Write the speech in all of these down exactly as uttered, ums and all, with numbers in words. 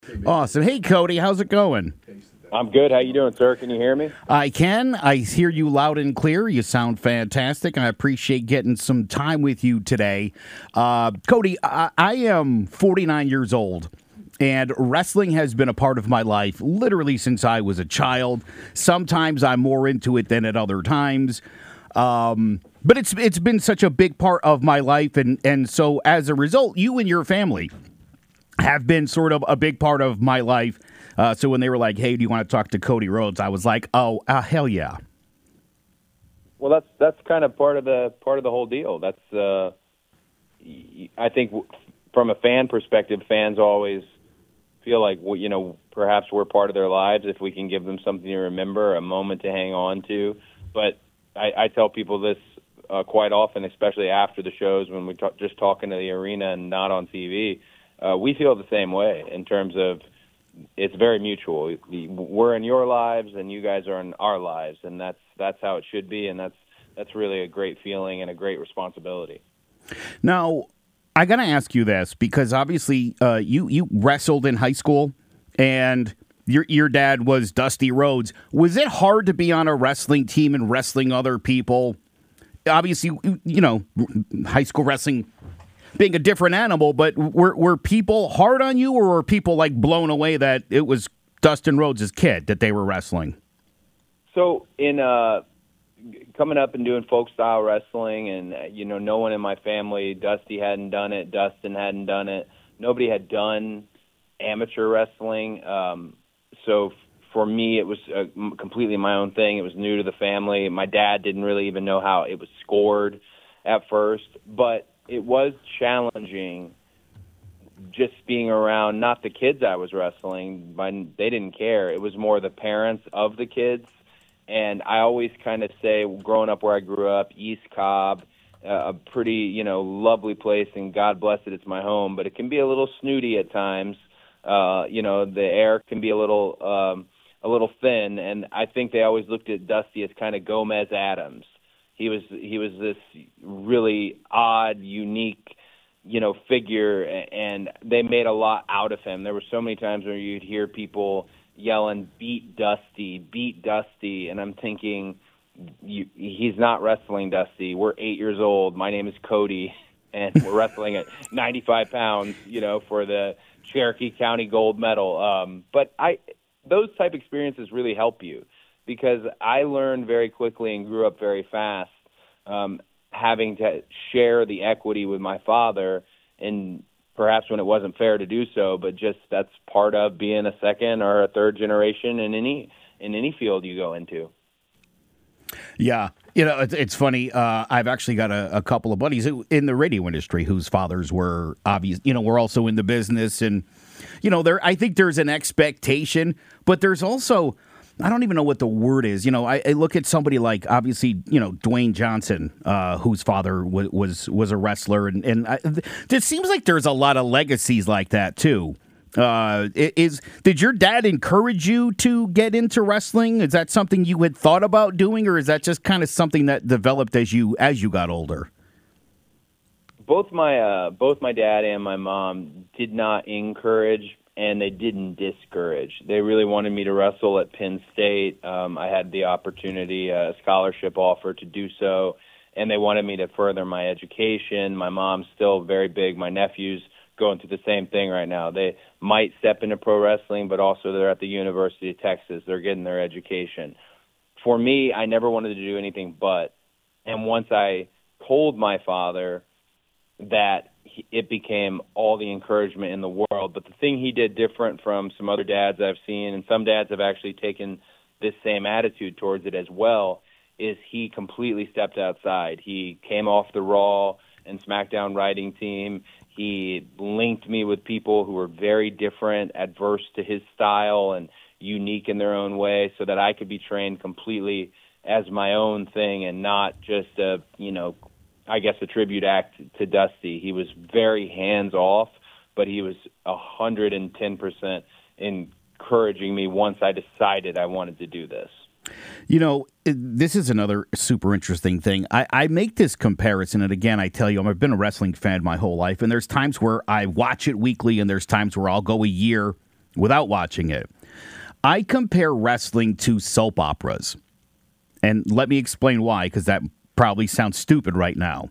Awesome. Hey, Cody, how's it going? I'm good. How you doing, sir? Can you hear me? I can. I hear you loud and clear. You sound fantastic, and I appreciate getting some time with you today. Uh, Cody, I, I am forty-nine years old, and wrestling has been a part of my life literally since I was a child. Sometimes I'm more into it than at other times. Um, but it's it's been such a big part of my life, and, and so as a result, you and your family have been sort of a big part of my life. Uh, so when they were like, hey, do you want to talk to Cody Rhodes? I was like, oh, uh, hell yeah. Well, that's that's kind of part of the part of the whole deal. That's uh, I think from a fan perspective, fans always feel like, you know, perhaps we're part of their lives if we can give them something to remember, a moment to hang on to. But I, I tell people this uh, quite often, especially after the shows when we talk, just talking to the arena and not on T V. Uh, we feel the same way in terms of it's very mutual. We're in your lives, and you guys are in our lives, and that's that's how it should be, and that's that's really a great feeling and a great responsibility. Now, I got to ask you this because obviously uh, you you wrestled in high school, and your your dad was Dusty Rhodes. Was it hard to be on a wrestling team and wrestling other people? Obviously, you know, high school wrestling being a different animal, but were were people hard on you, or were people like blown away that it was Dustin Rhodes' kid that they were wrestling? So in uh, coming up and doing folk style wrestling, and uh, you know, no one in my family, Dusty hadn't done it, Dustin hadn't done it, nobody had done amateur wrestling. Um, so f- for me, it was uh, completely my own thing. It was new to the family. My dad didn't really even know how it was scored at first, but it was challenging just being around, not the kids I was wrestling, but they didn't care. It was more the parents of the kids. And I always kind of say, growing up where I grew up, East Cobb, uh, a pretty, you know, lovely place, and God bless it, it's my home, but it can be a little snooty at times. Uh, you know, the air can be a little, um, a little thin, and I think they always looked at Dusty as kind of Gomez Adams. He was he was this really odd, unique, you know, figure, and they made a lot out of him. There were so many times where you'd hear people yelling, "Beat Dusty, beat Dusty," and I'm thinking, you, he's not wrestling Dusty. We're eight years old. My name is Cody, and we're wrestling at ninety-five pounds, you know, for the Cherokee County gold medal. Um, but I, those type experiences really help you, because I learned very quickly and grew up very fast, um, having to share the equity with my father, and perhaps when it wasn't fair to do so, but just that's part of being a second or a third generation in any in any field you go into. Yeah. You know, it's, it's funny. Uh, I've actually got a, a couple of buddies who, in the radio industry whose fathers were obvious, you know, we're also in the business. And, you know, there, I think there's an expectation, but there's also, I don't even know what the word is. You know, I, I look at somebody like, obviously, you know, Dwayne Johnson, uh, whose father w- was was a wrestler. And, and I, it seems like there's a lot of legacies like that, too. Uh, is did your dad encourage you to get into wrestling? Is that something you had thought about doing, or is that just kind of something that developed as you as you got older? Both my uh, both my dad and my mom did not encourage, and they didn't discourage. They really wanted me to wrestle at Penn State. Um, I had the opportunity, a scholarship offer to do so, and they wanted me to further my education. My mom's still very big. My nephew's going through the same thing right now. They might step into pro wrestling, but also they're at the University of Texas. They're getting their education. For me, I never wanted to do anything but. And once I told my father that, it became all the encouragement in the world. But the thing he did different from some other dads I've seen, and some dads have actually taken this same attitude towards it as well, is he completely stepped outside. He came off the Raw and SmackDown writing team. He linked me with people who were very different, adverse to his style, and unique in their own way, so that I could be trained completely as my own thing and not just a, you know, I guess a tribute act to Dusty. He was very hands-off, but he was one hundred ten percent encouraging me once I decided I wanted to do this. You know, this is another super interesting thing. I, I make this comparison, and again, I tell you, I've been a wrestling fan my whole life, and there's times where I watch it weekly, and there's times where I'll go a year without watching it. I compare wrestling to soap operas. And let me explain why, because that probably sounds stupid right now.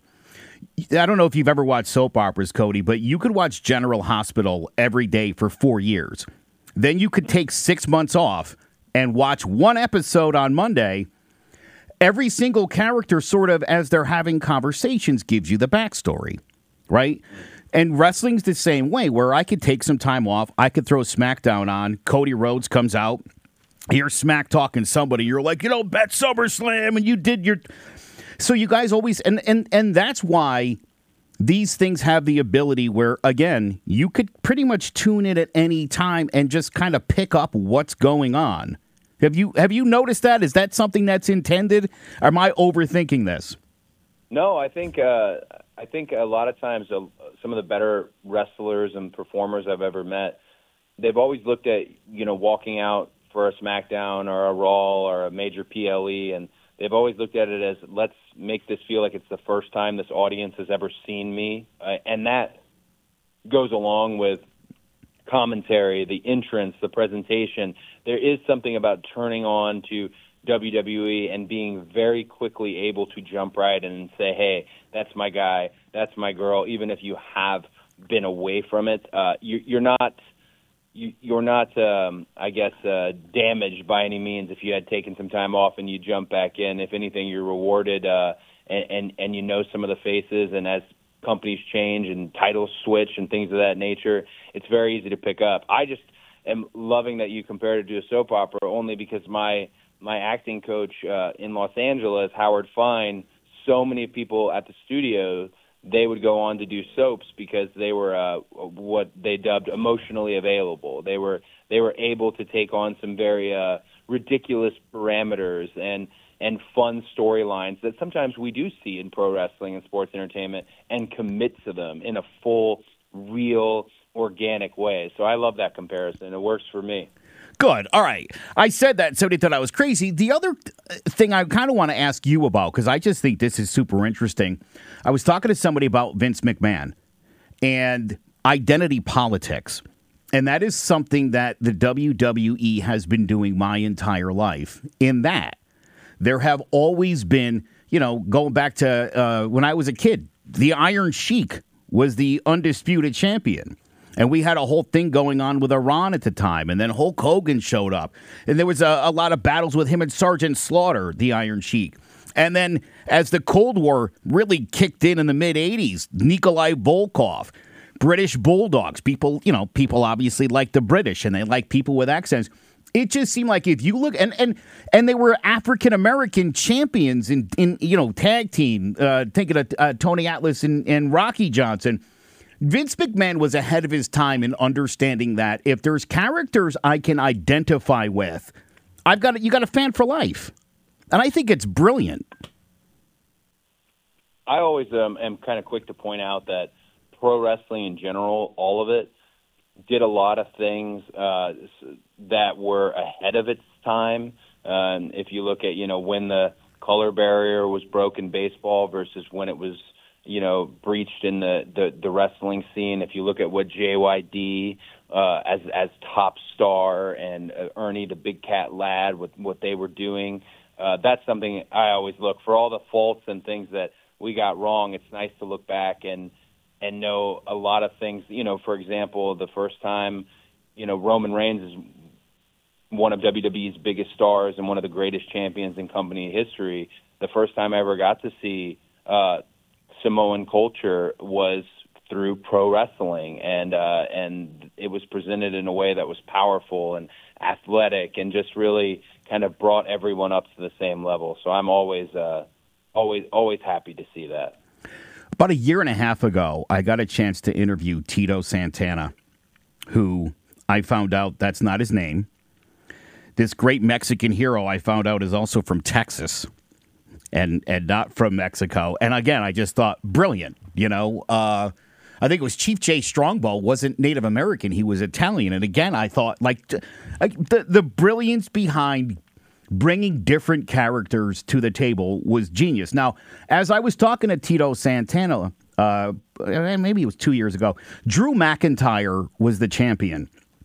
I don't know if you've ever watched soap operas, Cody, but you could watch General Hospital every day for four years. Then you could take six months off and watch one episode on Monday. Every single character, sort of as they're having conversations, gives you the backstory, right? And wrestling's the same way, where I could take some time off. I could throw SmackDown on. Cody Rhodes comes out. You're smack talking somebody. You're like, you know, bet SummerSlam, and you did your... So you guys always... And, and, and that's why these things have the ability where, again, you could pretty much tune in at any time and just kind of pick up what's going on. Have you have you noticed that? Is that something that's intended? Or am I overthinking this? No, I think uh, I think a lot of times uh, some of the better wrestlers and performers I've ever met, they've always looked at, you know, walking out for a SmackDown or a Raw or a major P L E, and they've always looked at it as, let's make this feel like it's the first time this audience has ever seen me, uh, and that goes along with commentary, the entrance, the presentation. There is something about turning on to W W E and being very quickly able to jump right in and say, hey, that's my guy, that's my girl, even if you have been away from it. Uh, you, you're not, you, you're not, um, I guess, uh, damaged by any means if you had taken some time off and you jump back in. If anything, you're rewarded, uh, and, and, and you know some of the faces, and as companies change and titles switch and things of that nature, it's very easy to pick up. I just am loving that you compared it to a soap opera, only because my my acting coach uh, in Los Angeles, Howard Fine, so many people at the studio, they would go on to do soaps because they were uh, what they dubbed emotionally available. They were they were able to take on some very uh, ridiculous parameters and and fun storylines that sometimes we do see in pro wrestling and sports entertainment and commit to them in a full, real, organic way. So I love that comparison. It works for me. Good. All right. I said that, somebody thought I was crazy. The other thing I kind of want to ask you about, because I just think this is super interesting. I was talking to somebody about Vince McMahon and identity politics. And that is something that the W W E has been doing my entire life, in that there have always been, you know, going back to uh, when I was a kid, the Iron Sheik was the undisputed champion. And we had a whole thing going on with Iran at the time. And then Hulk Hogan showed up. And there was a, a lot of battles with him and Sergeant Slaughter, the Iron Sheik. And then as the Cold War really kicked in in the mid-eighties, Nikolai Volkov, British Bulldogs. People, you know, people obviously like the British, and they like people with accents. It just seemed like if you look, and and and they were African American champions in in you know tag team. Uh, thinking of uh, Tony Atlas and, and Rocky Johnson. Vince McMahon was ahead of his time in understanding that if there's characters I can identify with, I've got you got a fan for life, and I think it's brilliant. I always um, am kind of quick to point out that pro wrestling in general, all of it, did a lot of things uh, that were ahead of its time. Uh, if you look at, you know, when the color barrier was broken in baseball versus when it was, you know, breached in the, the, the wrestling scene. If you look at what J Y D uh, as as top star and uh, Ernie the Big Cat Lad, with what they were doing, uh, that's something I always look for. All the faults and things that we got wrong, it's nice to look back and and know a lot of things. You know, for example, the first time, you know, Roman Reigns is one of W W E's biggest stars and one of the greatest champions in company history. The first time I ever got to see uh, Samoan culture was through pro wrestling, and uh, and it was presented in a way that was powerful and athletic, and just really kind of brought everyone up to the same level. So I'm always, uh, always, always happy to see that. About a year and a half ago, I got a chance to interview Tito Santana, who I found out that's not his name. This great Mexican hero I found out is also from Texas and and not from Mexico. And again, I just thought, brilliant, you know. Uh, I think it was Chief Jay Strongbow wasn't Native American. He was Italian. And again, I thought, like, like the, the brilliance behind bringing different characters to the table was genius. Now, as I was talking to Tito Santana, uh, maybe it was two years ago, Drew McIntyre was the champion.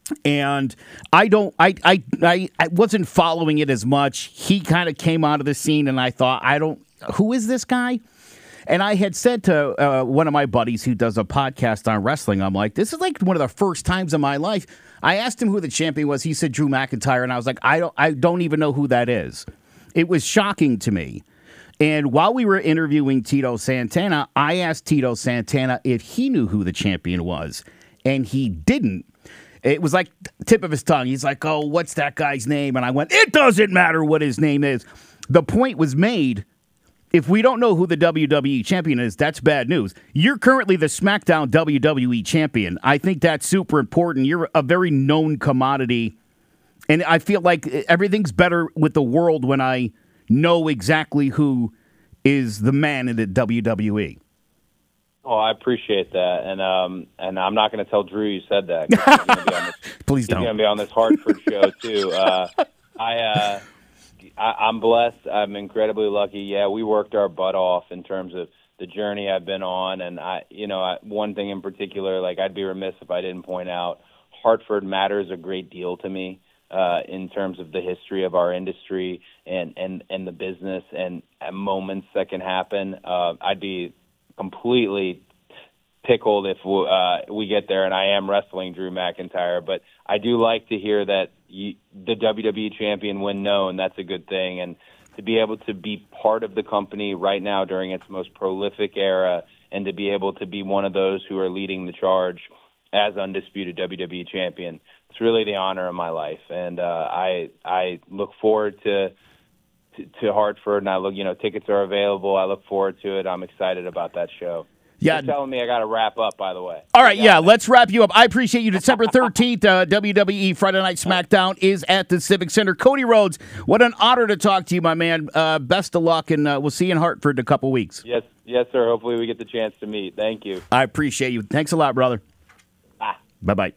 And I don't, I, I, I, I wasn't following it as much. He kind of came out of the scene, and I thought, I don't, who is this guy? And I had said to uh, one of my buddies who does a podcast on wrestling, I'm like, this is like one of the first times in my life. I asked him who the champion was. He said Drew McIntyre, and I was like, I don't, I don't even know who that is. It was shocking to me. And while we were interviewing Tito Santana, I asked Tito Santana if he knew who the champion was, and he didn't. It was like tip of his tongue. He's like, oh, what's that guy's name? And I went, it doesn't matter what his name is. The point was made. If we don't know who the W W E champion is, that's bad news. You're currently the SmackDown W W E champion. I think that's super important. You're a very known commodity. And I feel like everything's better with the world when I know exactly who is the man in the W W E. Oh, I appreciate that, and um, and I'm not going to tell Drew you said that. 'Cause he's gonna be on this, Please he's don't. He's going to be on this Hartford show too. Uh, I, uh, I I'm blessed. I'm incredibly lucky. Yeah, we worked our butt off in terms of the journey I've been on, and I, you know, I, one thing in particular, like I'd be remiss if I didn't point out, Hartford matters a great deal to me. Uh, in terms of the history of our industry and, and, and the business and, and moments that can happen, uh, I'd be completely tickled if uh, we get there and I am wrestling Drew McIntyre. But I do like to hear that you, the W W E champion, when known, that's a good thing. And to be able to be part of the company right now during its most prolific era and to be able to be one of those who are leading the charge as undisputed W W E champion, it's really the honor of my life, and uh, I I look forward to, to to Hartford, and I look, you know, tickets are available. I look forward to it. I'm excited about that show. Yeah, You're telling me I got to wrap up. By the way. All right, yeah, let's wrap you up. I appreciate you. December thirteenth, uh, W W E Friday Night SmackDown is at the Civic Center. Cody Rhodes, what an honor to talk to you, my man. Uh, best of luck, and uh, we'll see you in Hartford in a couple weeks. Yes, yes, sir. Hopefully, we get the chance to meet. Thank you. I appreciate you. Thanks a lot, brother. Ah. Bye bye.